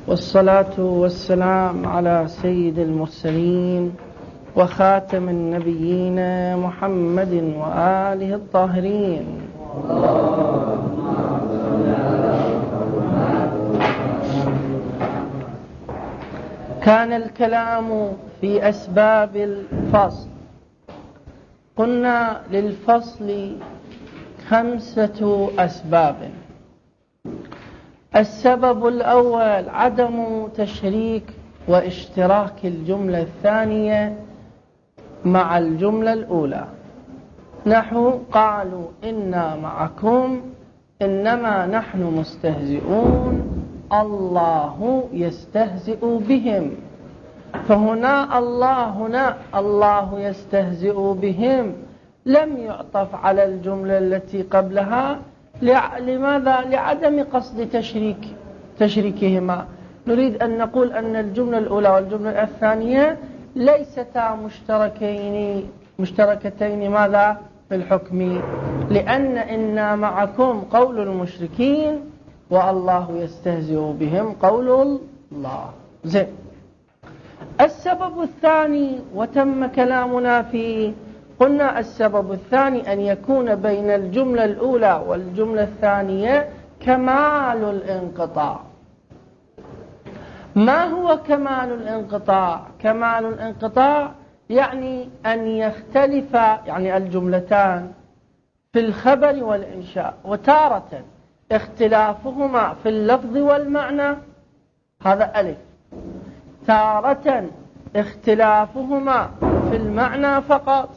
والصلاة والسلام على سيد المرسلين وخاتم النبيين محمد وآله الطاهرين. كان الكلام في أسباب الفصل. قلنا للفصل 5 أسباب. السبب الأول عدم تشريك واشتراك الجملة الثانية مع الجملة الأولى، نحو قالوا إنا معكم إنما نحن مستهزئون الله يستهزئ بهم. فهنا الله يستهزئ بهم لم يعطف على الجملة التي قبلها. لماذا؟ لعدم قصد تشريكهما. نريد أن نقول أن الجملة الأولى والجملة الثانية ليستا مشتركتين ماذا؟ في الحكم، لأن إنا معكم قول المشركين والله يستهزئ بهم قول الله. زين. السبب الثاني وتم كلامنا فيه، قلنا السبب الثاني أن يكون بين الجملة الأولى والجملة الثانية كمال الانقطاع. ما هو كمال الانقطاع؟ كمال الانقطاع يعني أن يختلف الجملتان في الخبر والإنشاء، وتارة اختلافهما في اللفظ والمعنى، هذا ألف. تارة اختلافهما في المعنى فقط،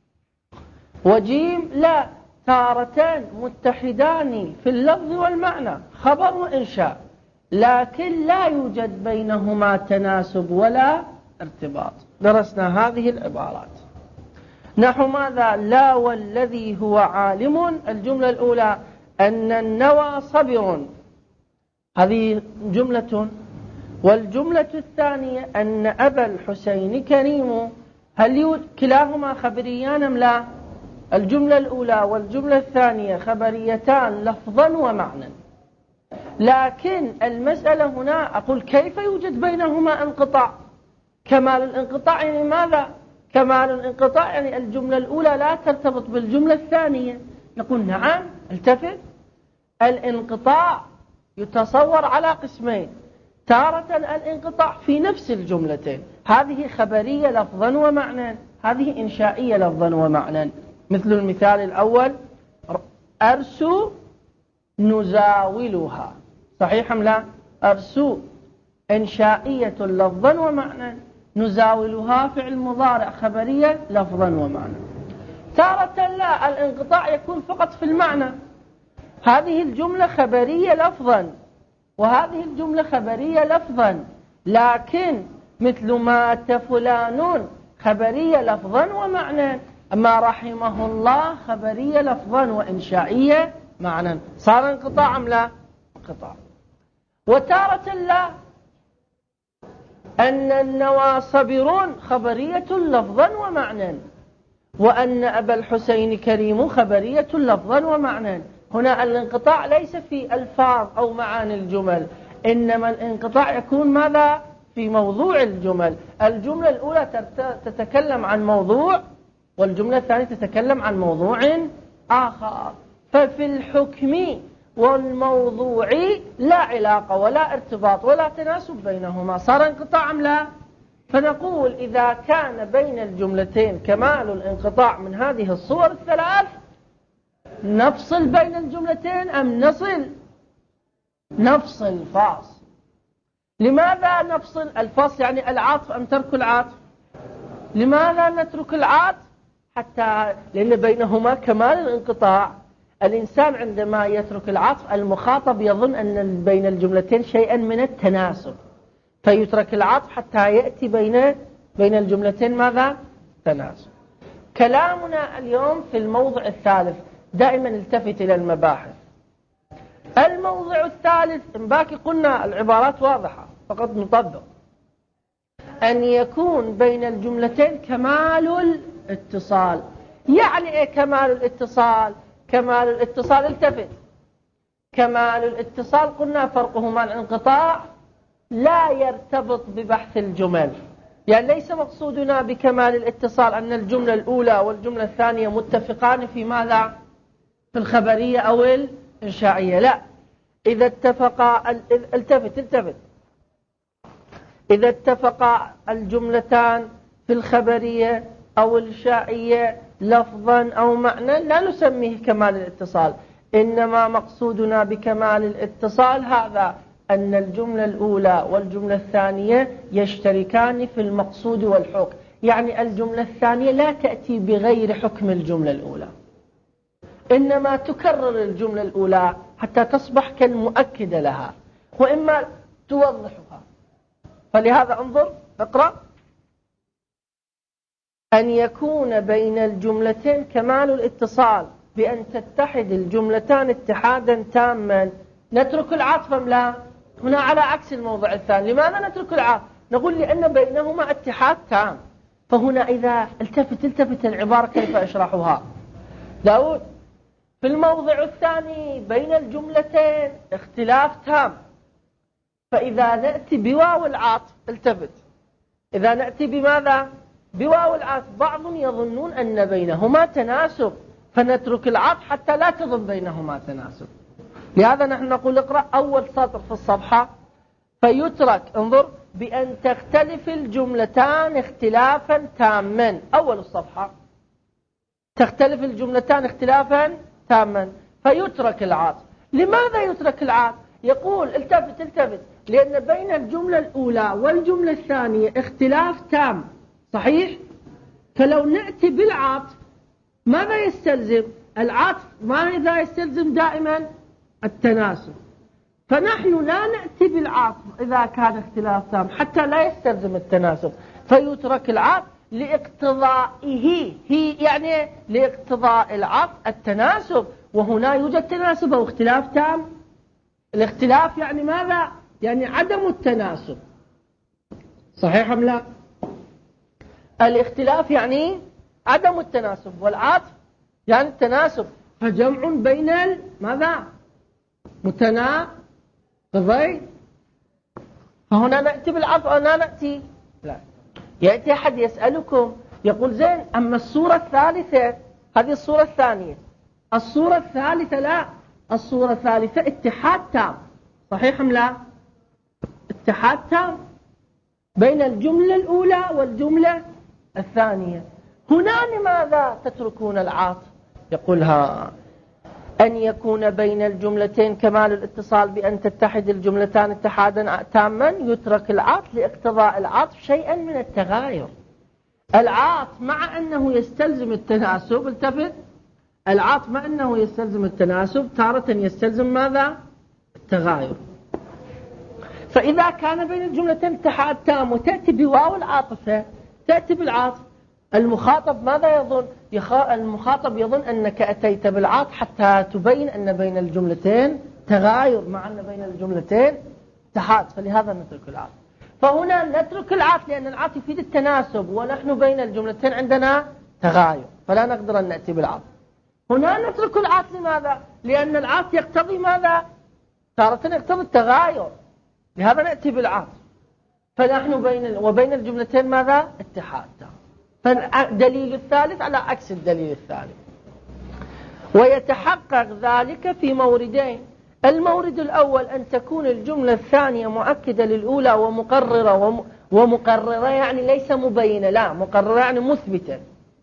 وجيم لا، تارتان متحدان في اللفظ والمعنى خبر وإنشاء، لكن لا يوجد بينهما تناسب ولا ارتباط. درسنا هذه العبارات. نحو ماذا؟ لا والذي هو عالم. الجملة الأولى أن النوى صبر، هذه جملة. والجملة الثانية أن أبا الحسين كريم. هل كلاهما خبريان أم لا؟ الجملة الأولى والجملة الثانية خبريتان لفظا ومعنى، لكن المسألة هنا أقول كيف يوجد بينهما انقطاع؟ كمال الانقطاع يعني ماذا؟ كمال الانقطاع يعني الجملة الأولى لا ترتبط بالجملة الثانية. نقول نعم، التفت. الانقطاع يتصور على قسمين. تارة الانقطاع في نفس الجملتين، هذه خبرية لفظا ومعنى، هذه إنشائية لفظا ومعنى. مثل المثال الأول أرسو نزاولها، صحيح أم لا؟ أرسو إنشائية لفظا ومعنى، نزاولها فعل مضارع خبرية لفظا ومعنى. تارة لا، الانقطاع يكون فقط في المعنى، هذه الجملة خبرية لفظا وهذه الجملة خبرية لفظا، لكن مثل مات فلان خبرية لفظا ومعنى، أما رحمه الله خبرية لفظا وإنشائية معنى. صار انقطاع أم لا؟ انقطاع. وتارة لا، أن النوى صبرون خبرية لفظا ومعنى، وأن أبا الحسين كريم خبرية لفظا ومعنى. هنا الانقطاع ليس في ألفاظ أو معاني الجمل، إنما الانقطاع يكون ماذا؟ في موضوع الجمل. الجملة الأولى تتكلم عن موضوع، والجملة الثانية تتكلم عن موضوع آخر. ففي الحكم والموضوع لا علاقة ولا ارتباط ولا تناسب بينهما. صار انقطاع أم لا؟ فنقول إذا كان بين الجملتين كمال الانقطاع من هذه الصور الثلاث، نفصل بين الجملتين أم نفصل فاصل. لماذا نفصل؟ الفاصل يعني العاطف أم ترك العاطف؟ لماذا نترك العاطف؟ لأن بينهما كمال الانقطاع. الإنسان عندما يترك العطف المخاطب يظن أن بين الجملتين شيئا من التناسب، فيترك العطف حتى يأتي بين الجملتين ماذا؟ تناسب. كلامنا اليوم في الموضع الثالث. دائما التفت إلى المباحث. الموضع الثالث باقي قلنا العبارات واضحة، فقط نطبق. أن يكون بين الجملتين كمال الاتصال. يعني إيه كمال الاتصال؟ كمال الاتصال، التفت. كمال الاتصال قلنا فرقه مع الانقطاع لا يرتبط ببحث الجمل. يعني ليس مقصودنا بكمال الاتصال أن الجملة الأولى والجملة الثانية متفقان في ماذا؟ في الخبرية أو الإنشائية. لا، إذا اتفقا التفت إذا اتفقا الجملتان في الخبرية أو الإنشائية لفظا أو معنى لا نسميه كمال الاتصال. إنما مقصودنا بكمال الاتصال هذا أن الجملة الأولى والجملة الثانية يشتركان في المقصود والحكم. يعني الجملة الثانية لا تأتي بغير حكم الجملة الأولى، إنما تكرر الجملة الأولى حتى تصبح كالمؤكدة لها، وإما توضحها. فلهذا انظر اقرأ: أن يكون بين الجملتين كمال الاتصال بأن تتحد الجملتان اتحادا تاما. نترك العطف أم لا؟ هنا على عكس الموضع الثاني. لماذا نترك العطف؟ نقول لأن بينهما اتحاد تام. فهنا إذا التفت العبارة كيف أشرحها. داود: في الموضع الثاني بين الجملتين اختلاف تام. فإذا نأتي بواو العطف، التفت، إذا نأتي بماذا؟ بواو العطف، بعض يظنون أن بينهما تناسب، فنترك العطف حتى لا تظن بينهما تناسب. لهذا نحن نقول اقرأ أول سطر في الصفحة: فيترك، انظر، بأن تختلف الجملتان اختلافا تاما. أول الصفحة: تختلف الجملتان اختلافا تاما فيترك العطف. لماذا يترك العطف؟ يقول التفت لأن بين الجملة الأولى والجملة الثانية اختلاف تام، صحيح؟ فلو نأتي بالعطف ماذا يستلزم؟ العطف ماذا يستلزم؟ دائما التناسب. فنحن لا نأتي بالعطف إذا كان اختلاف تام حتى لا يستلزم التناسب، فيترك العطف لاقتضائه، يعني لاقتضاء العطف التناسب، وهنا يوجد تناسب أو اختلاف تام. الاختلاف يعني ماذا؟ يعني عدم التناسب، صحيح أم لا؟ الاختلاف يعني عدم التناسب، والعطف يعني التناسب، فجمع بين ماذا؟ متناقضين. فهنا نأتي بالعطف أو لا نأتي؟ لا. يأتي أحد يسألكم يقول زين، أما الصورة الثالثة، هذه الصورة الثانية، الصورة الثالثة لا، الصورة الثالثة اتحاد تام، صحيح أم لا؟ اتحاد تام بين الجملة الأولى والجملة الثانية. هنا لماذا تتركون العاطف؟ يقولها: أن يكون بين الجملتين كمال الاتصال بأن تتحد الجملتان اتحادا تاما يترك العطف لاقتضاء العطف شيئا من التغاير. العطف مع أنه يستلزم التناسب، التفت، العطف مع أنه يستلزم التناسب تارة يستلزم ماذا؟ التغاير. فإذا كان بين الجملتين اتحاد تام وتأتي بواو العاطفة، تأتي بالعطف، المخاطب ماذا يظن؟ المخاطب يظن أنك أتيت بالعطف حتى تبين أن بين الجملتين تغاير مع أن بين الجملتين اتحاد، فلهذا نترك العطف. فهنا نترك العطف لأن العطف يفيد التناسب، ونحن بين الجملتين عندنا تغاير، فلا نقدر أن نأتي بالعطف. هنا نترك العطف لماذا؟ لأن العطف يقتضي ماذا؟ تارة يقتضي التغاير، لهذا نأتي بالعطف. فنحن وبين الجملتين ماذا؟ اتحاد. فالدليل الثالث على عكس الدليل الثاني. ويتحقق ذلك في موردين: المورد الأول أن تكون الجملة الثانية مؤكدة للأولى ومقررة يعني ليس مبينة، لا، مقررة يعني مثبتة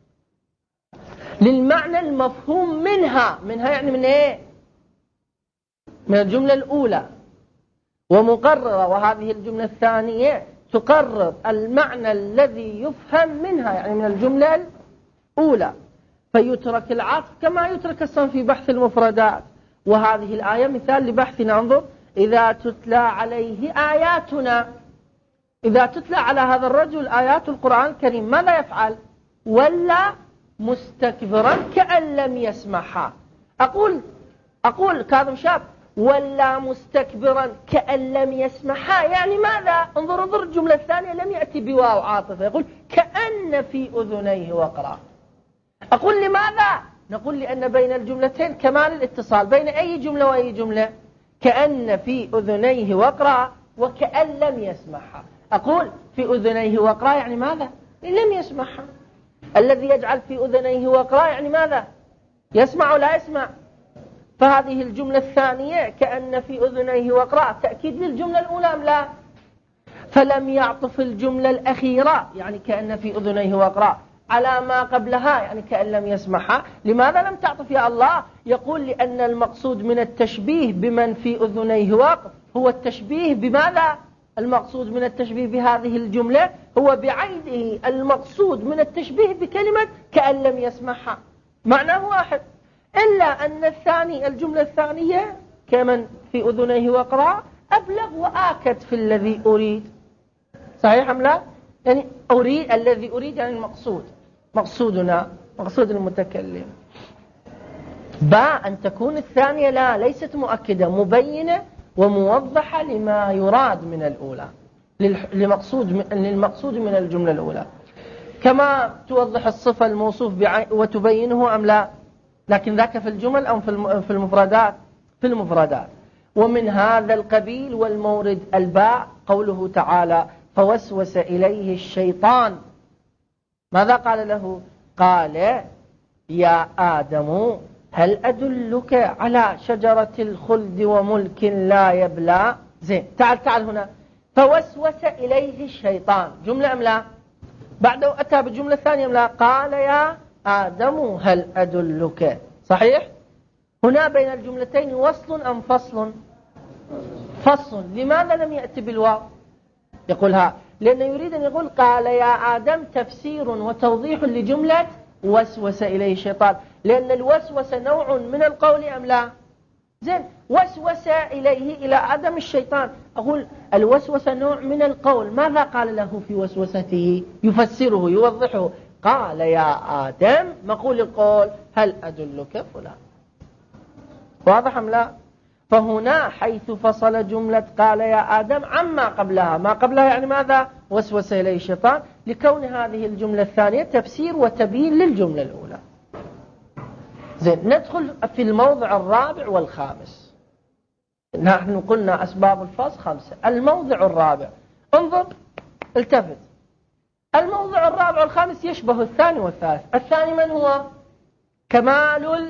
للمعنى المفهوم منها يعني من إيه؟ من الجملة الأولى، ومقررة، وهذه الجملة الثانية تقرر المعنى الذي يفهم منها يعني من الجملة الأولى. فيترك العطف كما يترك الصنف في بحث المفردات. وهذه الآية مثال لبحثنا. انظر: إذا تتلى عليه آياتنا، إذا تتلى على هذا الرجل آيات القرآن الكريم ماذا يفعل؟ ولا مستكبرا كأن لم يسمعها. أقول كاظم شاب: ولا مستكبرا كأن لم يسمعها، يعني ماذا؟ انظر الجملة الثانية لم يأتي بواو عاطفة، يقول كأن في أذنيه وقرا. أقول لماذا؟ نقول لأن بين الجملتين كمال الاتصال. بين أي جملة وأي جملة؟ كأن في أذنيه وقرا وكأن لم يسمعها. أقول في أذنيه وقرا يعني ماذا؟ لم يسمعها. الذي يجعل في أذنيه وقرا يعني ماذا؟ يسمع ولا يسمع؟ فهذه الجملة الثانية كأن في أذنيه وقرا تأكيد للجملة الأولى أم لا؟ فلم يعطف الجملة الأخيرة يعني كأن في أذنيه وقرا على ما قبلها يعني كأن لم يسمعها. لماذا لم تعطف يا الله؟ يقول لأن المقصود من التشبيه بمن في أذنيه وقر هو التشبيه بماذا؟ المقصود من التشبيه بهذه الجملة هو بعينه المقصود من التشبيه بكلمة كأن لم يسمعها، معناه واحد. إلا أن الثاني الجملة الثانية كمن في أذنيه وقرا أبلغ وآكد في الذي أريد. صحيح أم لا؟ يعني أريد الذي أريد يعني المقصود، مقصودنا مقصود المتكلم. أن تكون الثانية لا ليست مؤكدة، مبينة وموضحة لما يراد من الأولى، للمقصود من الجملة الأولى، كما توضح الصفة الموصوف وتبينه أم لا. لكن ذاك في الجمل أو في المفردات؟ في المفردات. ومن هذا القبيل والمورد الباء قوله تعالى فوسوس إليه الشيطان. ماذا قال له؟ قال يا آدم هل أدلك على شجرة الخلد وملك لا يبلى؟ زين، تعال هنا. فوسوس إليه الشيطان جملة أم لا؟ بعده أتى بالجملة الثانية أم لا؟ قال يا آدم هل أدلك. صحيح؟ هنا بين الجملتين وصل أم فصل؟ فصل. لماذا لم يأتي بالواو؟ يقولها لأنه يريد أن يقول قال يا آدم تفسير وتوضيح لجملة وسوس إليه الشيطان، لأن الوسوس نوع من القول أم لا؟ زين، وسوس إليه إلى آدم الشيطان. أقول الوسوس نوع من القول، ماذا قال له في وسوسته؟ يفسره يوضحه. قال يا آدم مقول القول هل أدلك فلان. واضح أم لا؟ فهنا حيث فصل جملة قال يا آدم عما قبلها، ما قبلها يعني ماذا؟ وسوس إليه الشيطان، لكون هذه الجملة الثانية تفسير وتبيين للجملة الأولى. زين، ندخل في الموضع الرابع والخامس. نحن قلنا أسباب الفصل 5. الموضع الرابع، انظر التفت، الموضع الرابع والخامس يشبه الثاني والثالث. الثاني من هو؟ كمال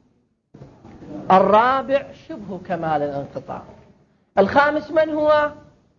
الرابع شبه كمال الانقطاع. الخامس من هو؟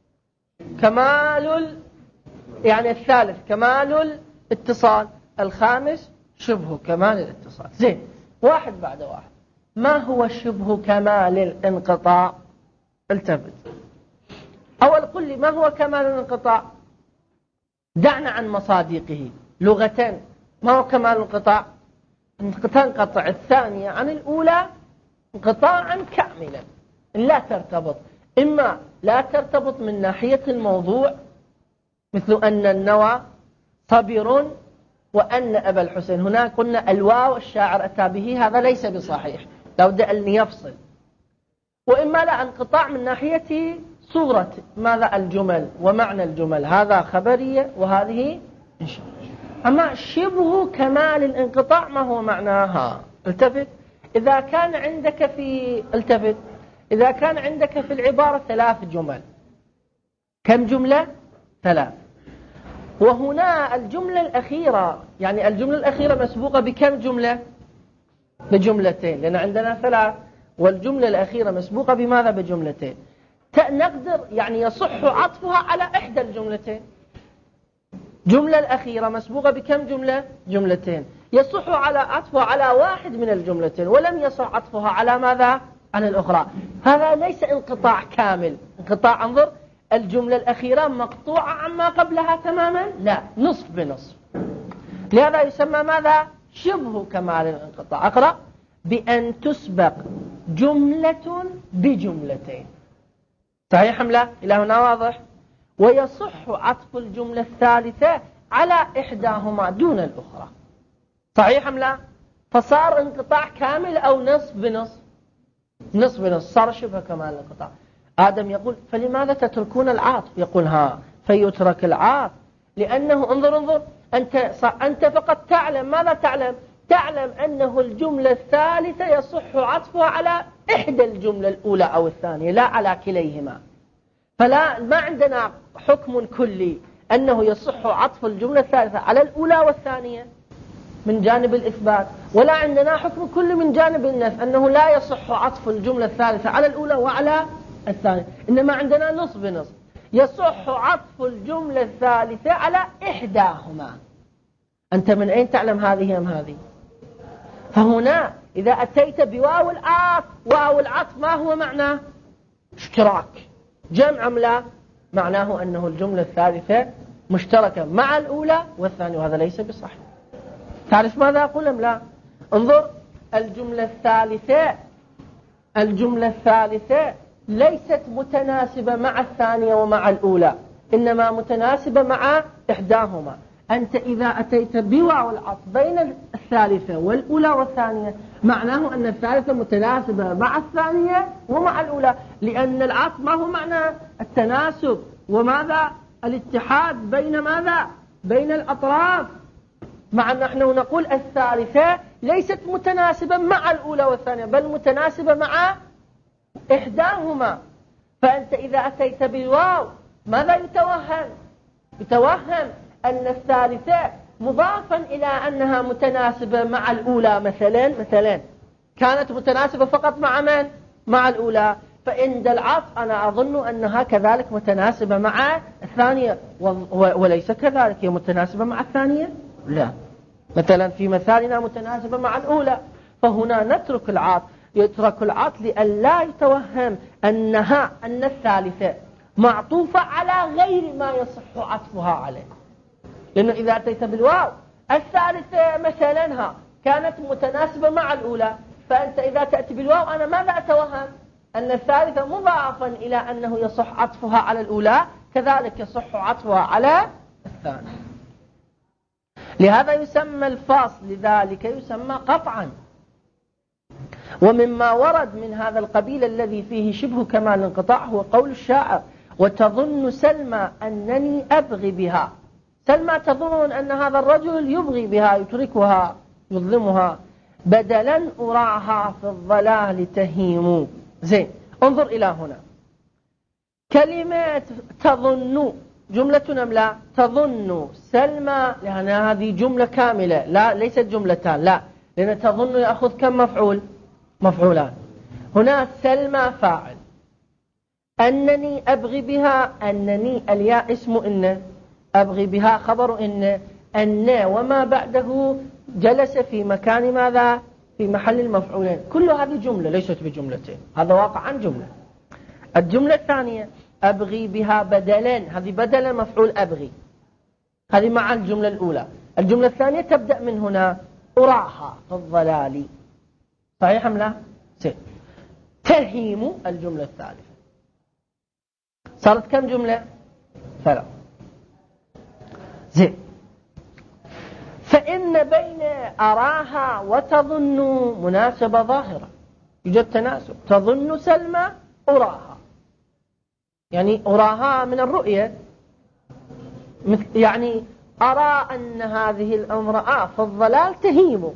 كمال يعني الثالث كمال الاتصال، الخامس شبه كمال الاتصال. زين، واحد بعد واحد. ما هو شبه كمال الانقطاع؟ التفت. أول قل لي ما هو كمال الانقطاع؟ دعنا عن مصادقه لغة. ما هو كمال الانقطاع؟ تنقطع الثانية عن الأولى انقطاعا كاملا لا ترتبط. إما لا ترتبط من ناحية الموضوع، مثل أن النوى صبر وأن أبا الحسين. هنا قلنا الواو الشاعر أتى به، هذا ليس بصحيح، لابد أن يفصل. وإما لا انقطاع من ناحية صورة ماذا؟ الجمل ومعنى الجمل، هذا خبرية وهذه إنشاء. أما شبه كمال الانقطاع ما هو معناها؟ التفت. إذا كان عندك في العبارة 3 جمل، كم جملة؟ 3. وهنا الجملة الأخيرة، يعني الجملة الأخيرة مسبوقة بكم جملة؟ بجملتين، لأن عندنا 3 والجملة الأخيرة مسبوقة بماذا؟ بجملتين. نقدر يعني يصح عطفها على إحدى الجملتين. جملة الأخيرة مسبوقة بكم جملة؟ جملتين. يصح على عطفها على واحد من الجملتين، ولم يصح عطفها على ماذا؟ على الأخرى. هذا ليس انقطاع كامل. انقطاع، انظر، الجملة الأخيرة مقطوعة عما قبلها تماما؟ لا، نصف بنصف. لهذا يسمى ماذا؟ شبه كمال الانقطاع. أقرأ: بأن تسبق جملة بجملتين. صحيح أم لا؟ إلى هنا واضح؟ ويصح عطف الجملة الثالثة على إحداهما دون الأخرى. صحيح أم لا؟ فصار انقطاع كامل أو نصف بنصف؟ نصف بنصف، صار شبه كمال الانقطاع. آدم يقول: فلماذا تتركون العاطف؟ يقول: فيترك العاطف لأنه انظر أنت فقط تعلم. ماذا تعلم؟ تعلم أنه الجملة الثالثة يصح عطفها على إحدى الجملة الأولى أو الثانية، لا على كليهما. فلا ما عندنا حكم كلي أنه يصح عطف الجملة الثالثة على الأولى والثانية من جانب الإثبات، ولا عندنا حكم كلي من جانب النفي أنه لا يصح عطف الجملة الثالثة على الأولى وعلى الثانية، إنما عندنا نص بنص، يصح عطف الجملة الثالثة على إحداهما. أنت من أين تعلم هذه أم هذه؟ فهنا إذا أتيت بواو العطف، واو العطف ما هو معناه؟ اشتراك، جمع أم لا؟ معناه أنه الجملة الثالثة مشتركة مع الأولى والثانية، وهذا ليس بصحيح. تعرف ماذا أقول أم لا؟ انظر، الجملة الثالثة ليست متناسبة مع الثانية ومع الأولى، إنما متناسبة مع إحداهما. أنت إذا أتيت بواو العطف بين الثالثة والأولى والثانية، معناه أن الثالثة متناسبة مع الثانية ومع الأولى، لأن العطف ما هو معنى التناسب وماذا؟ الاتحاد بين ماذا؟ بين الأطراف. مع أن نحن نقول الثالثة ليست متناسبة مع الأولى والثانية، بل متناسبة مع إحداهما. فأنت إذا أتيت بالواو ماذا يتوهم؟ يتوهم أن الثالثة مضافا إلى أنها متناسبة مع الأولى، مثلا كانت متناسبة فقط مع من؟ مع الأولى، فعند العطف أنا أظن أنها كذلك متناسبة مع الثانية، وليس كذلك، هي متناسبة مع الثانية؟ لا، مثلا في مثالنا متناسبة مع الأولى. فهنا نترك العطف، يترك العطف لئلا يتوهم أن الثالثة معطوفة على غير ما يصح عطفها عليه. لأنه إذا أتيت بالواو الثالثة مثلا كانت متناسبة مع الأولى، فأنت إذا تأتي بالواو أنا ماذا أتوهم؟ أن الثالثة مضافا إلى أنه يصح عطفها على الأولى كذلك يصح عطفها على الثانية. لهذا يسمى الفاصل، لذلك يسمى قطعا. ومما ورد من هذا القبيل الذي فيه شبه كمال الانقطاع هو قول الشاعر: وتظن سلمى أنني أبغي بها. سلمى تظن أن هذا الرجل يبغي بها، يتركها، يظلمها، بدلا أراها في الضلال تهيم. زين، انظر إلى هنا، كلمة تظن جملة أم لا؟ تظن سلمى، لأن هذه جملة كاملة، لا ليست جملتان، لا، لأن تظن يأخذ كم مفعول؟ مفعولان. هنا سلمى فاعل، أنني أبغي بها، أنني الياء اسم إن، أبغي بها خبر أن وما بعده جلس في مكان ماذا؟ في محل المفعولين. كل هذه جملة ليست بجملتين، هذا واقع عن جملة. الجملة الثانية أبغي بها بدلا، هذه بدلا مفعول أبغي، هذه مع الجملة الأولى. الجملة الثانية تبدأ من هنا: أراها في الضلال. صحيح أم لا؟ تهيم الجملة الثالثة. صارت كم جملة؟ 3. زين، فإن بين أراها وتظن مناسبة ظاهرة، يوجد تناسب. تظن سلمى أراها، يعني أراها من الرؤية، يعني أرى أن هذه الامرأة في الضلال تهيم.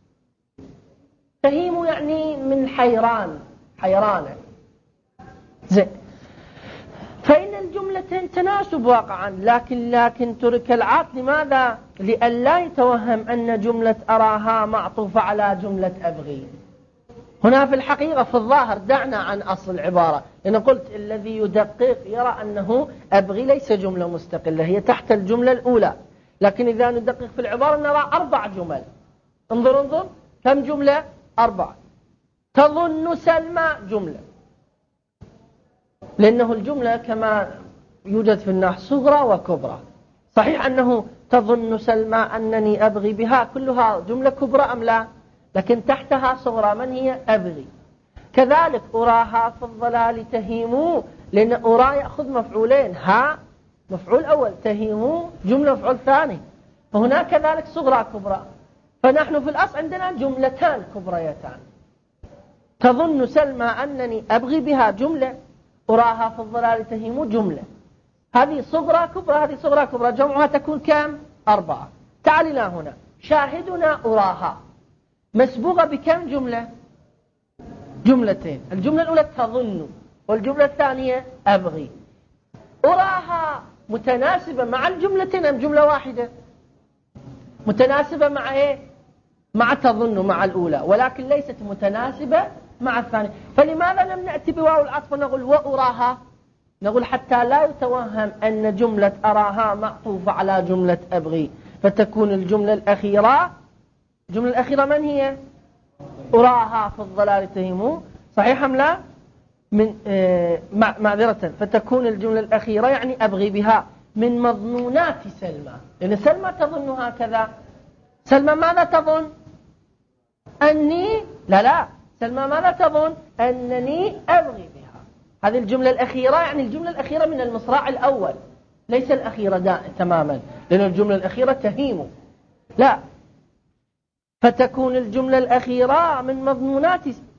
تهيم يعني من حيرانة. زين، فإن الجملتين تناسب واقعا، لكن ترك العطف. لماذا؟ لئلا يتوهم أن جملة أراها معطوفة على جملة أبغي. هنا في الحقيقة في الظاهر دعنا عن أصل العبارة، لأن قلت الذي يدقق يرى أنه أبغي ليس جملة مستقلة، هي تحت الجملة الأولى. لكن إذا ندقق في العبارة نرى 4 جمل. انظر كم جملة؟ 4. تظن سلمى جملة، لأنه الجملة كما يوجد في النحو صغرى وكبرى. صحيح أنه تظن سلمى أنني أبغي بها كلها جملة كبرى أم لا؟ لكن تحتها صغرى، من هي؟ أبغي. كذلك أراها في الضلال تهيم، لأن أرى يأخذ مفعولين، ها مفعول أول، تهيم جملة مفعول ثاني. فهنا كذلك صغرى كبرى. فنحن في الأصل عندنا جملتان كبريتان. تظن سلمى أنني أبغي بها جملة، أراها في الضلال تهيم جملة. هذه صغرى كبرى، هذه صغرى كبرى، جمعها تكون كم؟ 4. تعال إلى هنا، شاهدنا أراها مسبوقة بكم جملة؟ جملتين. الجملة الأولى تظن، والجملة الثانية أبغي. أراها متناسبة مع الجملتين أم جملة واحدة؟ متناسبة مع إيه؟ مع تظن مع الأولى، ولكن ليست متناسبة مع الثانية. فلماذا لم نأتي بواو العطف ونقول وأراها؟ نقول حتى لا يتوهم أن جملة أراها معطوفة على جملة أبغي، فتكون الجملة الأخيرة من هي؟ أراها في الضلال تهموا، صحيح أم لا؟ من معذرة، فتكون الجملة الأخيرة يعني أبغي بها من مظنونات سلمى، لأن سلمى تظن هكذا. سلمى ماذا تظن؟ أني لا سلمى ماذا تظن؟ أنني أبغي بها. هذه الجملة الأخيرة يعني الجملة الأخيرة من المصراع الأول، ليس الأخيرة تماما، لأن الجملة الأخيرة تهيم. لا، فتكون الجملة الأخيرة من مضمونات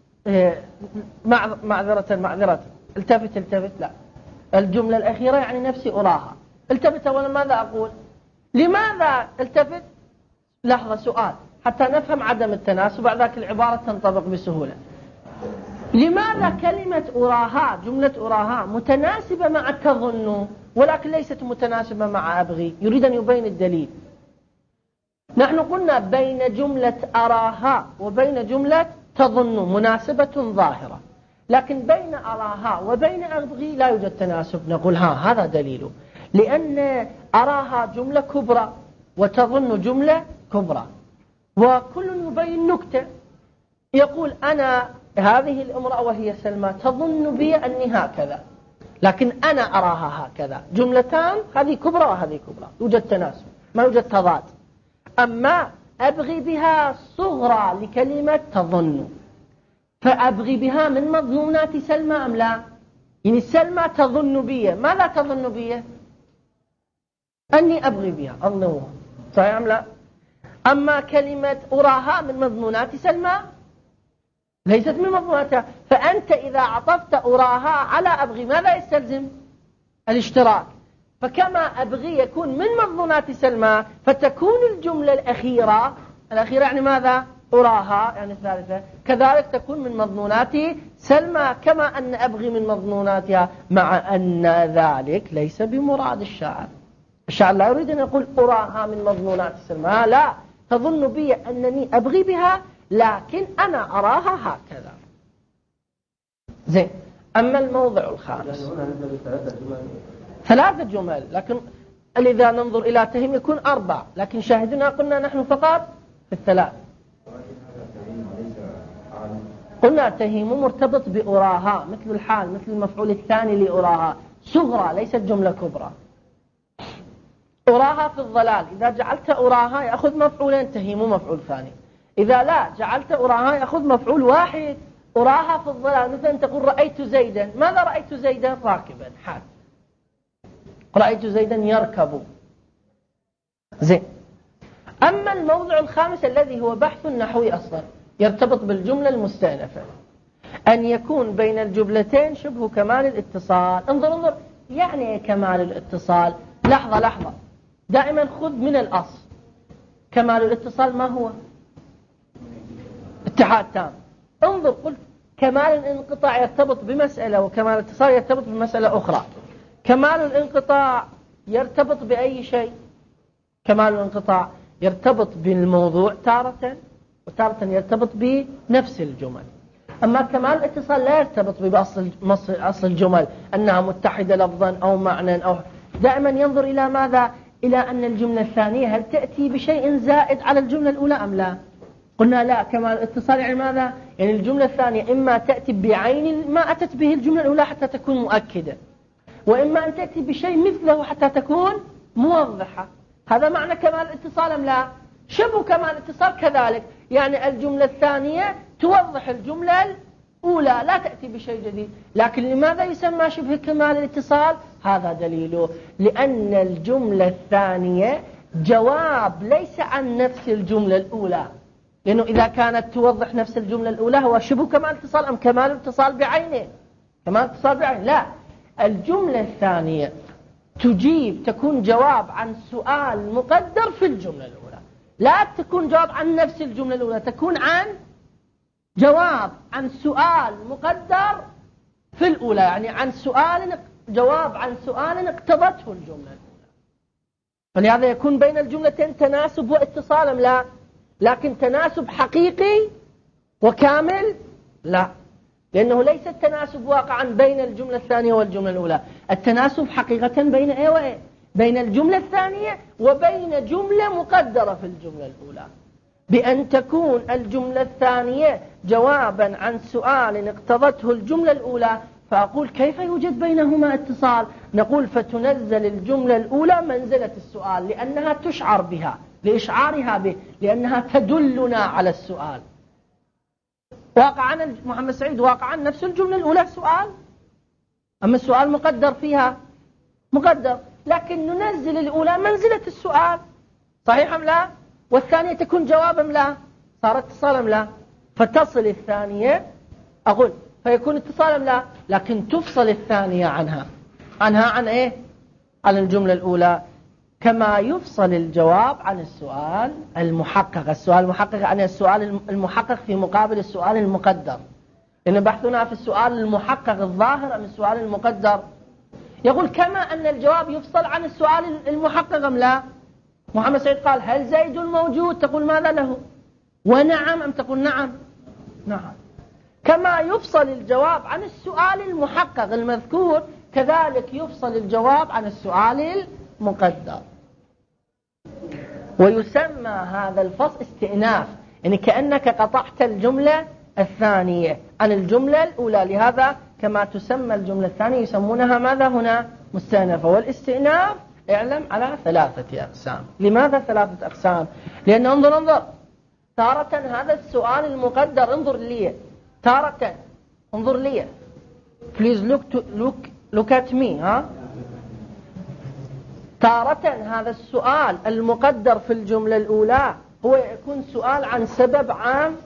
معذرة التفت لا، الجملة الأخيرة يعني نفسي أراها. التفت أولا ماذا أقول؟ لماذا التفت؟ لحظة، سؤال حتى نفهم عدم التناسب، بعد ذلك العبارة تنطبق بسهولة. لماذا كلمة أراها، جملة أراها متناسبة مع تظن ولكن ليست متناسبة مع أبغي؟ يريد أن يبين الدليل. نحن قلنا بين جملة أراها وبين جملة تظن مناسبة ظاهرة، لكن بين أراها وبين أبغي لا يوجد تناسب. نقول هذا دليله، لأن أراها جملة كبرى وتظن جملة كبرى، وكل يبين نكتة. يقول أنا هذه الامرأة وهي سلمى تظن بي أني هكذا، لكن أنا أراها هكذا. جملتان، هذه كبرى وهذه كبرى، يوجد تناسب، ما يوجد تضاد. أما أبغي بها صغرى لكلمة تظن، فأبغي بها من مظنونات سلمى أم لا؟ يعني سلمى تظن بي، ماذا تظن بي؟ أني أبغي بها، أظنها، صحيح أم لا؟ أما كلمة أراها من مظنونات سلمى، ليست من مظنوناتها. فأنت إذا عطفت أراها على أبغي ماذا يستلزم؟ الاشتراك. فكما أبغي يكون من مظنونات سلمى، فتكون الجملة الأخيرة يعني ماذا؟ أراها يعني الثالثة، كذلك تكون من مظنونات سلمى، كما أن أبغي من مظنوناتها، مع أن ذلك ليس بمراد الشاعر. الشاعر لا يريد أن يقول أراها من مظنونات سلمى، لا، تظن بي أنني أبغي بها لكن أنا أراها هكذا. زين. أما الموضع الخامس، 3 جمل، لكن إذا ننظر إلى تهم يكون 4، لكن شاهدنا قلنا نحن فقط في 3. قلنا تهم مرتبط بأراها، مثل الحال، مثل المفعول الثاني لأراها، صغرى ليست جملة كبرى. أراها في الضلال، إذا جعلت أراها يأخذ مفعولين، تهم مفعول ثاني. إذا لا جعلت أراها يأخذ مفعول واحد. أراها في الضلال، مثلا تقول رأيت زيدا، ماذا رأيت زيدا؟ راكبا، حال. رأيت زيدا يركب. زين. أما الموضع الخامس الذي هو بحث نحوي أصلا، يرتبط بالجملة المستأنفة، أن يكون بين الجملتين شبه كمال الاتصال. انظر يعني كمال الاتصال. لحظة، دائما خذ من الأصل. كمال الاتصال ما هو؟ اتحاد تام. انظر، قلت كمال الانقطاع يرتبط بمسألة، وكمال الاتصال يرتبط بمسألة أخرى. كمال الانقطاع يرتبط بأي شيء؟ كمال الانقطاع يرتبط بالموضوع تارة، وتارة يرتبط بنفس الجمل. أما كمال الاتصال لا يرتبط بأصل الجمل، أنها متحدة لفظا أو معنى، أو دائما ينظر إلى ماذا؟ إلى أن الجملة الثانية هل تأتي بشيء زائد على الجملة الأولى أم لا؟ قلنا لا، كمال الاتصال يعني ماذا؟ يعني الجملة الثانية إما تأتي بعين ما أتت به الجملة الأولى حتى تكون مؤكدة، وإما أن تأتي بشيء مثله حتى تكون موضحة. هذا معنى كمال الاتصال أم لا؟ شبه كمال الاتصال كذلك، يعني الجملة الثانية توضح الجملة الأولى، لا تأتي بشيء جديد. لكن لماذا يسمى شبه كمال الاتصال؟ هذا دليله، لأن الجملة الثانية جواب ليس عن نفس الجملة الأولى، لأنه إذا كانت توضح نفس الجملة الأولى هو شبه كمال اتصال أم كمال اتصال بعينه؟ كمال اتصال بعينه. لا، الجملة الثانية تكون جواب عن سؤال مقدر في الجملة الأولى، لا تكون جواب عن نفس الجملة الأولى، تكون عن جواب عن سؤال مقدر في الأولى، يعني عن سؤال جواب عن سؤال اقتضته الجملة الأولى، فلهذا يكون بين الجملتين تناسب واتصال أم لا؟ لكن تناسب حقيقي وكامل لا، لأنه ليس التناسب واقعا بين الجملة الثانية والجملة الأولى، التناسب حقيقة بين إيه وإيه؟ بين الجملة الثانية وبين جملة مقدرة في الجملة الأولى، بأن تكون الجملة الثانية جوابا عن سؤال اقتضته الجملة الأولى، فأقول كيف يوجد بينهما اتصال؟ نقول فتنزل الجملة الأولى منزلة السؤال، لأنها تشعر بها، لإشعارها به، لأنها تدلنا على السؤال. واقعا محمد سعيد واقعا نفس الجملة الأولى سؤال، أما السؤال مقدر فيها مقدر، لكن ننزل الأولى منزلة السؤال، صحيح أم لا؟ والثانية تكون جواب أم لا؟ صار اتصال أم لا؟ فتصل الثانية، أقول فيكون اتصال أم لا؟ لكن تفصل الثانية عنها عن إيه؟ عن الجملة الأولى، كما يفصل الجواب عن السؤال المحقق. السؤال المحقق عن السؤال المحقق في مقابل السؤال المقدر، إن بحثنا في السؤال المحقق الظاهر أم السؤال المقدر. يقول كما أن الجواب يفصل عن السؤال المحقق أم لا؟ محمد سعيد قال هل زيد موجود؟ تقول ماذا له؟ ونعم أم تقول نعم؟ نعم. كما يفصل الجواب عن السؤال المحقق المذكور، كذلك يفصل الجواب عن السؤال المقدر. ويسمى هذا الفصل استئناف، يعني كأنك قطعت الجملة الثانية عن الجملة الأولى، لهذا كما تسمى الجملة الثانية يسمونها ماذا هنا؟ مستأنفة. والاستئناف اعلم على 3 أقسام. لماذا 3 أقسام؟ لأن انظر تارة هذا السؤال المقدر، انظر لي تارة، انظر لي please look at me ها. تارة هذا السؤال المقدر في الجملة الأولى هو يكون سؤال عن سبب عام،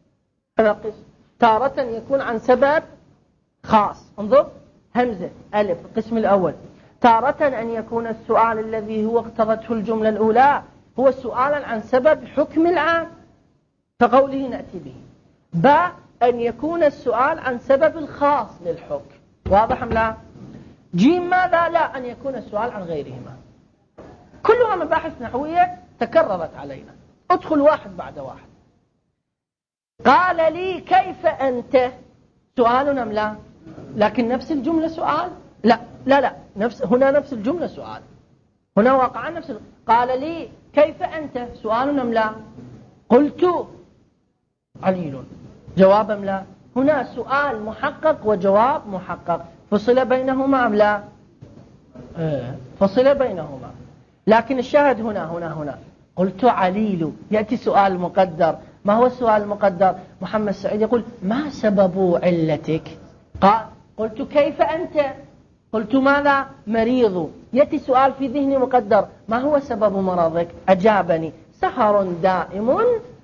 تارة يكون عن سبب خاص. انظر همزة ألف القسم الأول. تارة أن يكون السؤال الذي هو اقتضته الجملة الأولى هو سؤالا عن سبب حكم العام كقوله نأتي به. باء أن يكون السؤال عن سبب الخاص للحكم، واضح أم لا؟ جيم ماذا؟ لا، أن يكون السؤال عن غيرهما. كلها مباحث نحوية تكررت علينا، ادخل واحد بعد واحد. قال لي كيف أنت؟ سؤال أم لا؟ لكن نفس الجملة سؤال؟ لا هنا نفس الجملة سؤال، هنا واقعا نفس قال لي كيف أنت؟ سؤال أم لا؟ قلت عليل، جواب أم لا؟ هنا سؤال محقق وجواب محقق، فصل بينهما أم لا؟ فصل بينهما. لكن الشاهد هنا قلت عليل، يأتي سؤال مقدر. ما هو السؤال المقدر؟ محمد سعيد يقول ما سبب علتك؟ قال قلت كيف أنت؟ قلت ماذا؟ مريض. يأتي سؤال في ذهني مقدر، ما هو سبب مرضك؟ أجابني سهر دائم.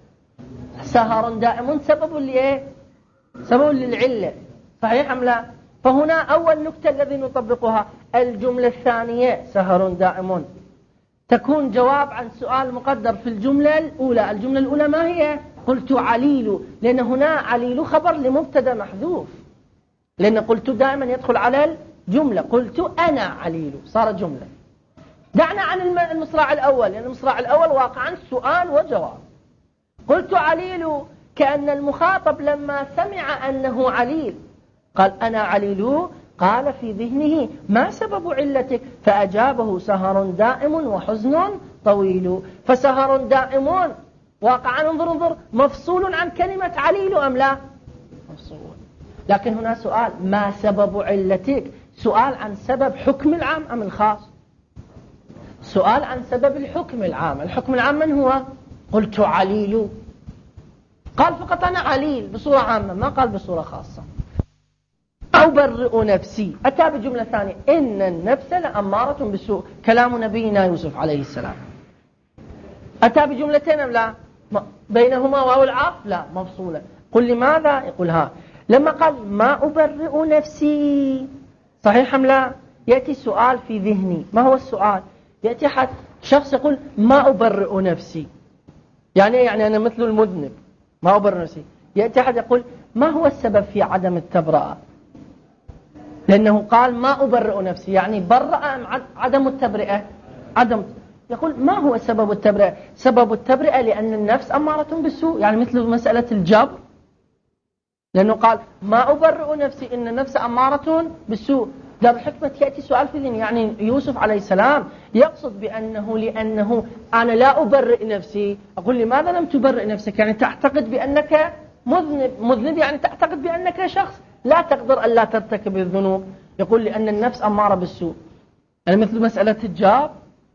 سبب لإيه؟ سبب للعلة، صحيح أم لا؟ فهنا أول نكتة الذي نطبقها الجملة الثانية سهر دائم تكون جواب عن سؤال مقدر في الجملة الأولى. الجملة الأولى ما هي؟ قلت عليل، لأن هنا عليل خبر لمبتدا محذوف، لأن قلت دائما يدخل على الجملة. قلت أنا عليل صار جملة. دعنا عن المصراع الأول، لأن المصراع الأول واقعا سؤال وجواب. قلت عليل كأن المخاطب لما سمع أنه عليل قال أنا عليل، قال في ذهنه ما سبب علتك؟ فأجابه سهر دائم وحزن طويل. فسهر دائم واقعا انظر مفصول عن كلمة عليل أم لا؟ مفصول. لكن هنا سؤال ما سبب علتك؟ سؤال عن سبب حكم العام أم الخاص؟ سؤال عن سبب الحكم العام. الحكم العام من هو؟ قلت عليل، قال فقط أنا عليل بصورة عامة، ما قال بصورة خاصة. أبرئ نفسي، أتى بجملة ثانية إن النفس لأمارة بالسوء، كلام نبينا يوسف عليه السلام. أتى بجملتين أم لا؟ بينهما واو العطف؟ لا، مفصولة. قل لماذا؟ يقول ها لما قال ما أبرئ نفسي، صحيح أم لا؟ يأتي سؤال في ذهني، ما هو السؤال؟ يأتي شخص يقول ما أبرئ نفسي، يعني أنا مثل المذنب ما أبرئ نفسي. يأتي أحد يقول ما هو السبب في عدم التبرئة؟ لأنه قال ما أبرئ نفسي، يعني برأ عدم التبرئة عدم. يقول ما هو سبب التبرئة؟ سبب التبرئة لأن النفس أمارة بالسوء، يعني مثل مسألة الجبر، لأنه قال ما أبرئ نفسي إن النفس أمارة بالسوء. دار الحكمة يأتي سؤال في ذهني، يعني يوسف عليه السلام يقصد لأنه أنا لا أبرئ نفسي. أقول لماذا لم تبرئ نفسك؟ يعني تعتقد بأنك مذنب، يعني تعتقد بأنك شخص لا تقدر ألا ترتكب الذنوب. يقول لأن النفس أمارة بالسوء، يعني مثل مسألة الجار.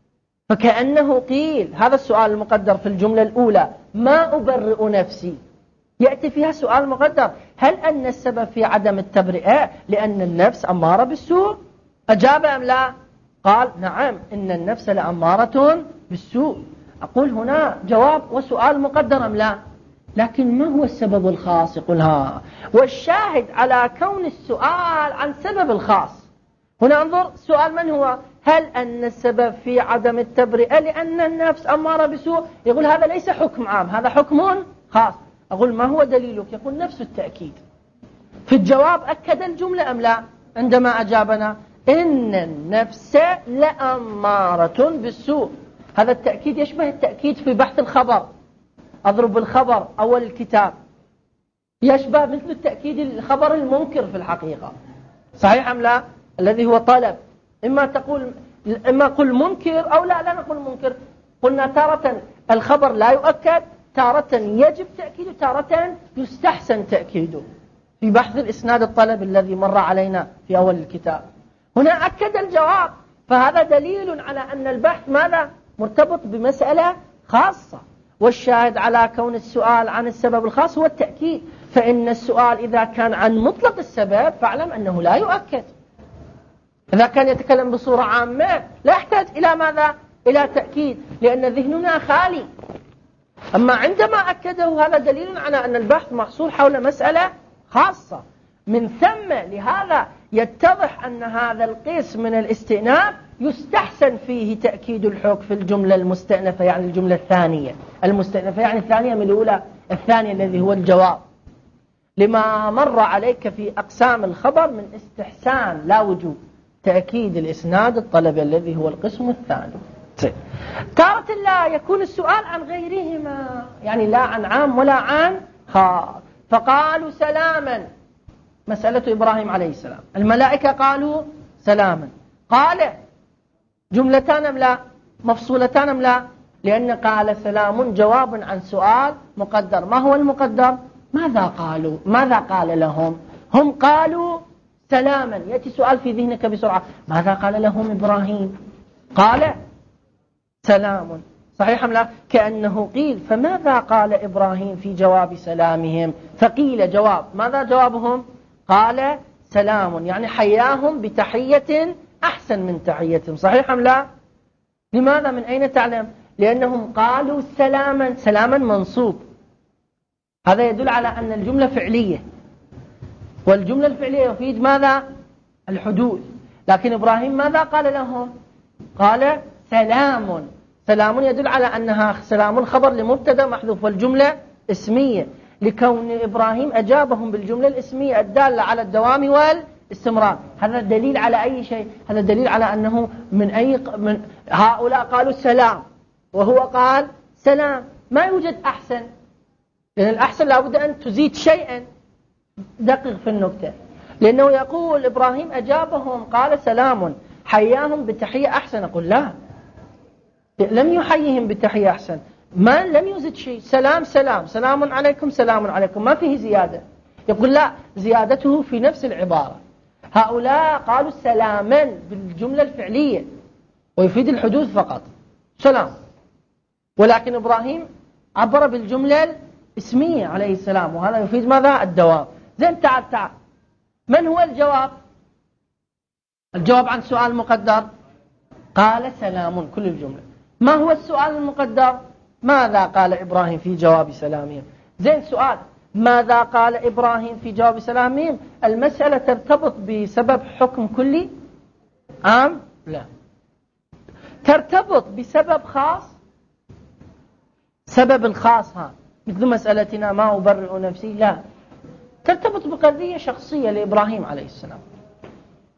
فكأنه قيل هذا السؤال المقدر في الجملة الأولى ما أبرئ نفسي، يأتي فيها سؤال مقدر، هل أن السبب في عدم التبرئة لأن النفس أمارة بالسوء؟ أجاب أم لا؟ قال نعم إن النفس لأمارة بالسوء. أقول هنا جواب وسؤال مقدر أم لا؟ لكن ما هو السبب الخاص؟ يقول ها، والشاهد على كون السؤال عن سبب الخاص. هنا انظر سؤال من هو؟ هل أن السبب في عدم التبرئة لأن النفس أمارة بسوء؟ يقول هذا ليس حكم عام، هذا حكم خاص. أقول ما هو دليلك؟ يقول نفس التأكيد. في الجواب أكد الجملة أم لا؟ عندما أجابنا إن النفس لأمارة بالسوء، هذا التأكيد يشبه التأكيد في بحث الخبر. أضرب الخبر أول الكتاب، يشبه مثل التأكيد الخبر المنكر في الحقيقة، صحيح أم لا؟ الذي هو طلب، إما قل منكر أو لا نقول منكر. قلنا تارة الخبر لا يؤكد، تارة يجب تأكيده، تارة يستحسن تأكيده في بحث الإسناد الطلب الذي مر علينا في أول الكتاب. هنا أكد الجواب، فهذا دليل على أن البحث ماذا؟ مرتبط بمسألة خاصة. والشاهد على كون السؤال عن السبب الخاص هو التأكيد، فإن السؤال إذا كان عن مطلق السبب فاعلم أنه لا يؤكد. إذا كان يتكلم بصورة عامة لا يحتاج إلى ماذا؟ إلى تأكيد، لأن ذهننا خالي. أما عندما أكده هذا دليل على أن البحث محصول حول مسألة خاصة. من ثم لهذا يتضح أن هذا القسم من الاستئناف يستحسن فيه تأكيد الحكم في الجملة المستأنفة، يعني الجملة الثانية المستأنفة، يعني الثانية من الأولى، الثانية الذي هو الجواب، لما مر عليك في أقسام الخبر من استحسان لا وجوب تأكيد الإسناد الطلبي الذي هو القسم الثاني. تارة لا يكون السؤال عن غيرهما، يعني لا عن عام ولا عن خاص. فقالوا سلاما، مسألة إبراهيم عليه السلام، الملائكة قالوا سلاما، قال جملتان أم لا؟ مفصولتان أم لا؟ لأن قال سلام جواب عن سؤال مقدر. ما هو المقدر؟ ماذا قالوا؟ ماذا قال لهم؟ هم قالوا سلاما. يأتي سؤال في ذهنك بسرعة، ماذا قال لهم إبراهيم؟ قال سلام، صحيح أم لا؟ كأنه قيل فماذا قال إبراهيم في جواب سلامهم؟ فقيل جواب، ماذا جوابهم؟ قال سلام، يعني حياهم بتحية أحسن من تحيتهم، صحيح أم لا؟ لماذا؟ من أين تعلم؟ لأنهم قالوا سلاما، سلاما منصوب، هذا يدل على أن الجملة فعلية، والجملة الفعلية يفيد ماذا؟ الحدوث. لكن إبراهيم ماذا قال لهم؟ قال سلام، سلام يدل على أنها سلام خبر لمبتدا محذوف والجملة اسمية، لكون إبراهيم أجابهم بالجملة الاسمية الدالة على الدوام والاستمرار. هذا دليل على أي شيء؟ هذا دليل على أنه من هؤلاء قالوا السلام وهو قال سلام، ما يوجد أحسن، لأن الأحسن لابد أن تزيد شيئا. دقق في النكتة، لأنه يقول إبراهيم أجابهم قال سلام حياهم بتحية أحسن. أقول لا، لم يحييهم بتحية أحسن، ما لم يزد شيء، سلام سلام، سلام عليكم سلام عليكم، ما فيه زيادة. يقول لا، زيادته في نفس العبارة. هؤلاء قالوا سلاما بالجملة الفعلية ويفيد الحدوث فقط سلام، ولكن إبراهيم عبر بالجملة الاسمية عليه السلام، وهذا يفيد ماذا؟ الدوام. زين، تعال من هو الجواب؟ الجواب عن سؤال مقدر قال سلام كل الجملة. ما هو السؤال المقدر؟ ماذا قال إبراهيم في جواب سلامهم؟ زين، سؤال ماذا قال إبراهيم في جواب سلامهم؟ المسألة ترتبط بسبب حكم كلي عام؟ لا، ترتبط بسبب خاص. سبب الخاص مثل مسألتنا ما أبرئ نفسي، لا، ترتبط بقضية شخصية لإبراهيم عليه السلام.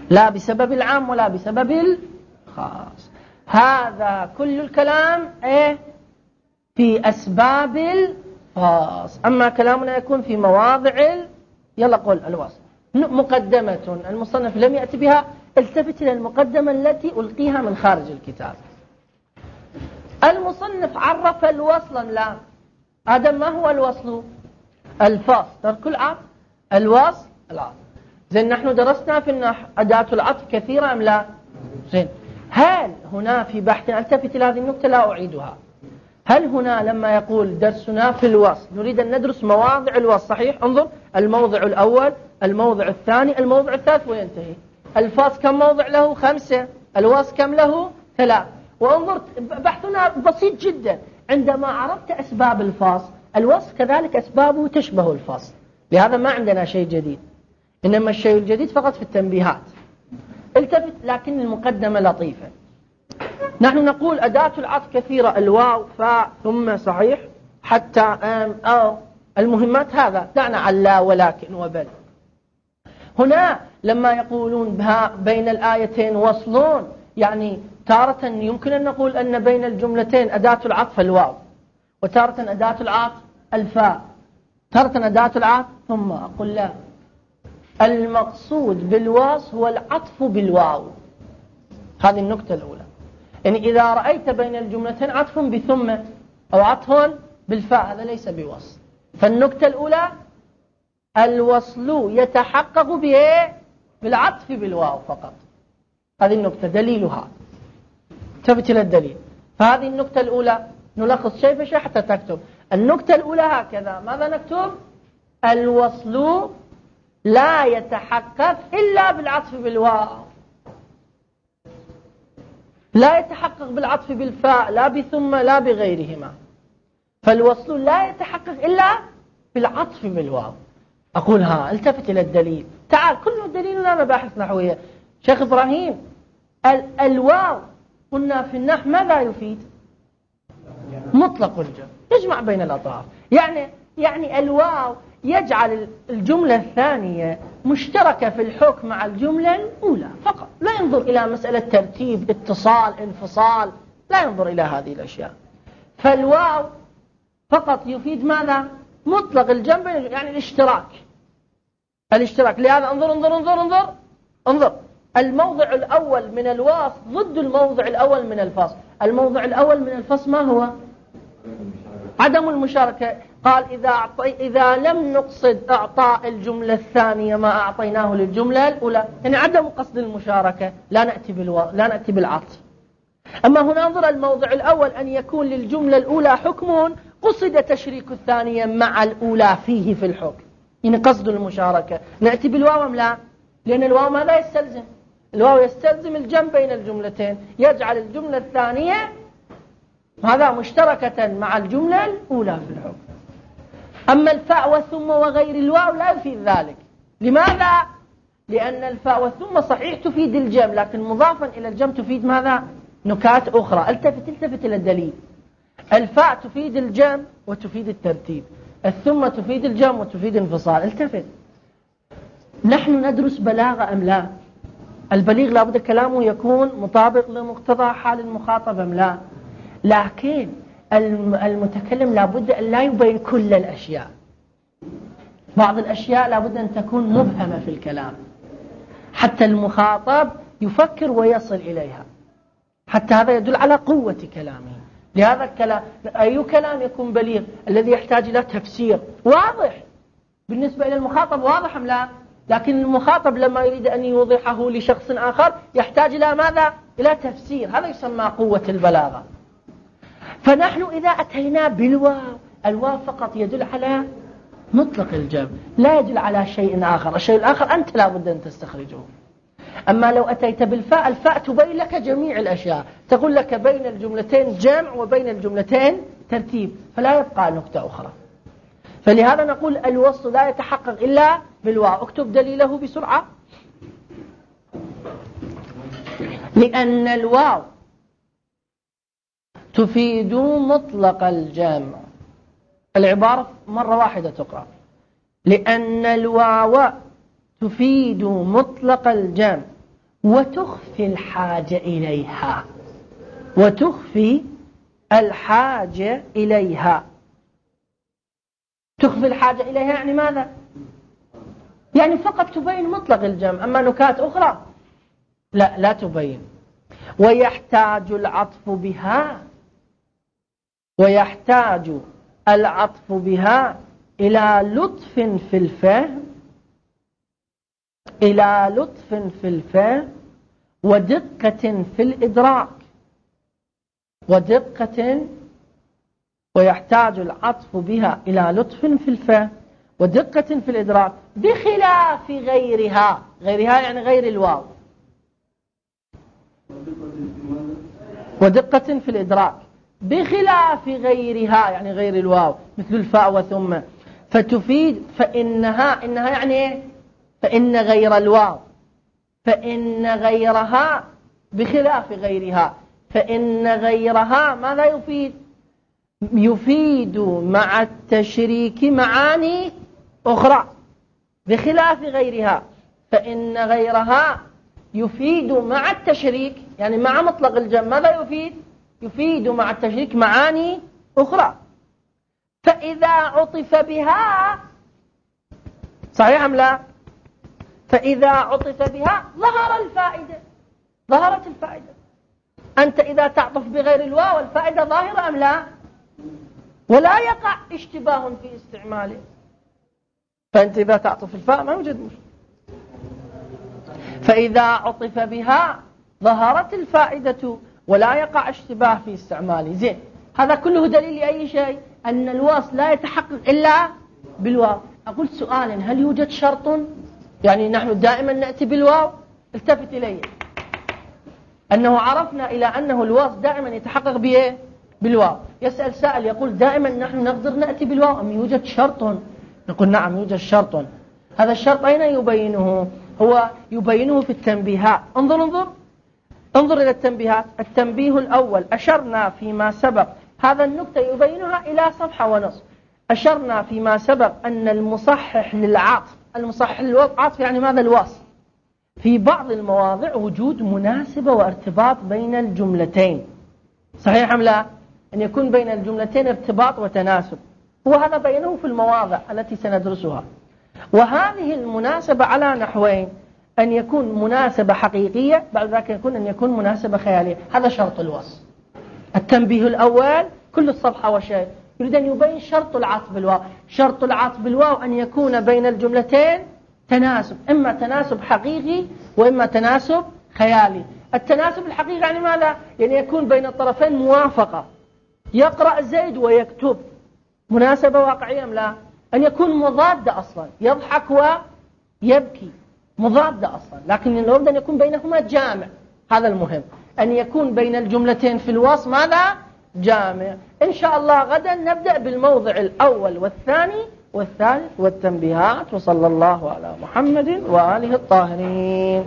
لا بسبب العام ولا بسبب الخاص. هذا كل الكلام في أسباب الخاص. أما كلامنا يكون في مواضع يلا قول الوصف. مقدمة المصنف لم يأتي بها، التفت إلى المقدمة التي ألقيها من خارج الكتاب. المصنف عرف الوصلا لا. هذا ما هو الوصل؟ الفاصل، ترك العطف، الوصل العطف. زين نحن درسنا في النحو أداة العطف كثيرة أم لا؟ زين هل هنا في بحث، التفت إلى هذه النقطة لا أعيدها، هل هنا لما يقول درسنا في الوصل نريد أن ندرس مواضع الوصل صحيح؟ انظر الموضع الأول، الموضع الثاني، الموضع الثالث وينتهي. الفاصل كم موضع له؟ 5. الوصل كم له؟ 3. وانظر بحثنا بسيط جدا. عندما عرفت أسباب الفاصل، الوصل كذلك أسبابه تشبه الفاصل، لهذا ما عندنا شيء جديد، إنما الشيء الجديد فقط في التنبيهات. التفت، لكن المقدمة لطيفة. نحن نقول أداة العطف كثيرة، الواو، فاء، ثم، صحيح، حتى، أو، المهمات هذا، دعنا على لا ولكن وبل. هنا لما يقولون بين الآيتين وصلون، يعني تارة يمكن أن نقول أن بين الجملتين أداة العطف الواو، وتارة أداة العطف الفاء، تارة أداة العطف ثم. أقول لا، المقصود بالوصل هو العطف بالواو. هذه النقطة الأولى. يعني إذا رأيت بين الجملتين عطف بثم أو عطف بالفاء هذا ليس بوصل. فالنقطة الأولى الوصل يتحقق بالعطف بالواو فقط. هذه النقطة دليلها، تبت إلى الدليل. فهذه النقطة الأولى نلخص شيء بشيء حتى تكتب. النقطة الأولى هكذا، ماذا نكتب؟ الوصل لا يتحقق إلا بالعطف بالواو، لا يتحقق بالعطف بالفاء، لا بثم لا بغيرهما. فالوصل لا يتحقق إلا بالعطف بالواو. أقول التفت إلى الدليل. تعال، كل دليلنا مباحث نحوية. شيخ إبراهيم، الواو قلنا في النحو ماذا يفيد؟ مطلق الجمع، يجمع بين الأطراف. يعني الواو يجعل الجملة الثانية مشتركة في الحكم مع الجملة الأولى فقط، لا ينظر إلى مسألة ترتيب، اتصال، انفصال، لا ينظر إلى هذه الأشياء. فالواو فقط يفيد ماذا؟ مطلق الجمع، يعني الاشتراك. لهذا انظر الموضع الأول من الوصل ضد الموضع الأول من الفصل. الموضع الأول من الفصل ما هو؟ عدم المشاركة. قال إذا لم نقصد إعطاء الجملة الثانية ما أعطيناه للجملة الأولى، يعني عدم قصد المشاركة، لا نأتي بالعطف. أما هنا انظر الموضع الأول أن يكون للجملة الأولى حكم قصد تشريك الثانية مع الأولى فيه في الحكم، يعني قصد المشاركة. نأتي بالواو أم لا؟ لأن الواو ماذا يستلزم؟ الواو يستلزم الجمع بين الجملتين، يجعل الجملة الثانية هذا مشتركة مع الجملة الأولى في الحكم. أما الفاء والثم وغير الواو لا يفيد ذلك. لماذا؟ لأن الفاء والثم صحيح تفيد الجمع، لكن مضافا إلى الجمع تفيد ماذا؟ نكات أخرى. التفت إلى الدليل. الفاء تفيد الجمع وتفيد الترتيب، الثم تفيد الجمع وتفيد انفصال. التفت، نحن ندرس بلاغة أم لا؟ البليغ لابد كلامه يكون مطابق لمقتضى حال المخاطب أم لا؟ لكن المتكلم لابد أن لا يبين كل الأشياء، بعض الأشياء لابد أن تكون مبهمة في الكلام حتى المخاطب يفكر ويصل إليها، حتى هذا يدل على قوة كلامه. لهذا الكلام، أي كلام يكون بليغ؟ الذي يحتاج إلى تفسير واضح بالنسبة إلى المخاطب، واضح أم لا؟ لكن المخاطب لما يريد أن يوضحه لشخص آخر يحتاج إلى ماذا؟ إلى تفسير. هذا يسمى قوة البلاغة. فنحن إذا أتينا بالواو، الواو فقط يدل على مطلق الجمع، لا يدل على شيء آخر. الشيء الآخر أنت لا بد أن تستخرجه. أما لو أتيت بالفاء، الفاء تبين لك جميع الأشياء، تقول لك بين الجملتين جمع وبين الجملتين ترتيب، فلا يبقى نكتة أخرى. فلهذا نقول الوصل لا يتحقق إلا بالواو. اكتب دليله بسرعة. لأن الواو تفيد مطلق الجمع. العبارة مرة واحدة تقرأ، لأن الواو تفيد مطلق الجمع وتخفي الحاجة إليها. وتخفي الحاجة إليها. تخفي الحاجة إليها يعني ماذا؟ يعني فقط تبين مطلق الجمع، أما نكات أخرى لا تبين. ويحتاج العطف بها. ويحتاج العطف بها إلى لطف في الفهم. إلى لطف في الفهم ودقة في الإدراك. ودقة. ويحتاج العطف بها إلى لطف في الفهم ودقة في الإدراك بخلاف غيرها. غيرها يعني غير الواو. ودقة في الإدراك بخلاف غيرها يعني غير الواو، مثل الفاء وثم. فتفيد فإنها. إنها يعني إيه؟ فإن غير الواو. فإن غيرها بخلاف غيرها. فإن غيرها ماذا يفيد؟ يفيد مع التشريك معاني أخرى بخلاف غيرها. فإن غيرها يفيد مع التشريك يعني مع مطلق الجمع ماذا يفيد؟ يفيد مع التشريك معاني أخرى. فإذا عطف بها صحيح أم لا؟ فإذا عطف بها ظهر الفائدة. ظهرت الفائدة. أنت إذا تعطف بغير الواو الفائدة ظاهرة أم لا؟ ولا يقع اشتباه في استعماله. فأنت إذا تعطف الفاء ما يوجد مشكلة. فإذا عطف بها ظهرت الفائدة ولا يقع اشتباه في استعماله. زين، هذا كله دليل لأي شيء؟ أن الوصل لا يتحقق إلا بالواو. أقول سؤالا، هل يوجد شرط؟ يعني نحن دائما نأتي بالواو. التفت إلي أنه عرفنا إلى أنه الوصل دائما يتحقق بإيه؟ بالواو. يسأل سائل يقول دائما نحن نقدر نأتي بالواو أم يوجد شرط؟ نقول نعم يوجد شرط. هذا الشرط أين يبينه؟ هو يبينه في التنبيهات. انظر إلى التنبيهات. التنبيه الأول أشرنا فيما سبق، هذا النكتة يبينها إلى صفحة ونصف. أشرنا فيما سبق أن المصحح للعطف، المصحح للعطف يعني ماذا؟ الوصل. في بعض المواضع وجود مناسبة وارتباط بين الجملتين. صحيح أم لا؟ أن يكون بين الجملتين ارتباط وتناسب. وهذا بينه في المواضع التي سندرسها. وهذه المناسبة على نحوين: أن يكون مناسبة حقيقية، بعد ذلك أن يكون مناسبة خيالية. هذا شرط الوصل. التنبيه الأول كل الصفحة وشيء يريد أن يبين شرط العطف بالواو. شرط العطف بالواو أن يكون بين الجملتين تناسب، إما تناسب حقيقي وإما تناسب خيالي. التناسب الحقيقي يعني ماذا؟ يعني يكون بين الطرفين موافقة. يقرأ زيد ويكتب، مناسبة واقعية أم لا؟ أن يكون مضادة أصلا، يضحك ويبكي، مضادة أصلا، لكن نريد أن يكون بينهما جامع. هذا المهم، أن يكون بين الجملتين في الوصف ماذا؟ جامع. إن شاء الله غدا نبدأ بالموضع الأول والثاني والثالث والتنبيهات. وصلى الله على محمد وآله الطاهرين.